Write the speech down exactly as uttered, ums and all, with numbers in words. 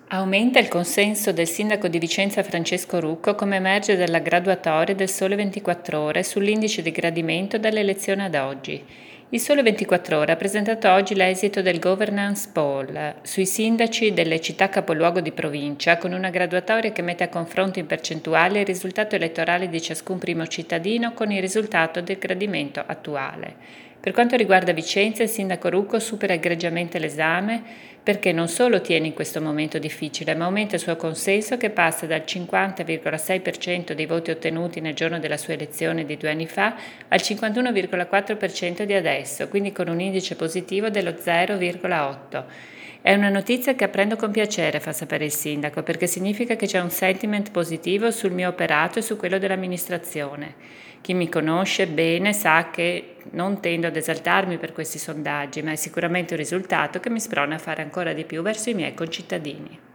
Aumenta il consenso del sindaco di Vicenza Francesco Rucco, come emerge dalla graduatoria del Sole ventiquattro Ore sull'indice di gradimento dall'elezione ad oggi. Il Sole ventiquattro Ore ha presentato oggi l'esito del Governance Poll sui sindaci delle città capoluogo di provincia, con una graduatoria che mette a confronto in percentuale il risultato elettorale di ciascun primo cittadino con il risultato del gradimento attuale. Per quanto riguarda Vicenza, il sindaco Rucco supera egregiamente l'esame perché non solo tiene in questo momento difficile, ma aumenta il suo consenso che passa dal cinquanta virgola sei per cento dei voti ottenuti nel giorno della sua elezione di due anni fa al cinquantuno virgola quattro per cento di adesso, quindi con un indice positivo dello zero virgola otto. È una notizia che apprendo con piacere, fa sapere il sindaco, perché significa che c'è un sentiment positivo sul mio operato e su quello dell'amministrazione. Chi mi conosce bene sa che non tendo ad esaltarmi per questi sondaggi, ma è sicuramente un risultato che mi sprona a fare ancora di più verso i miei concittadini.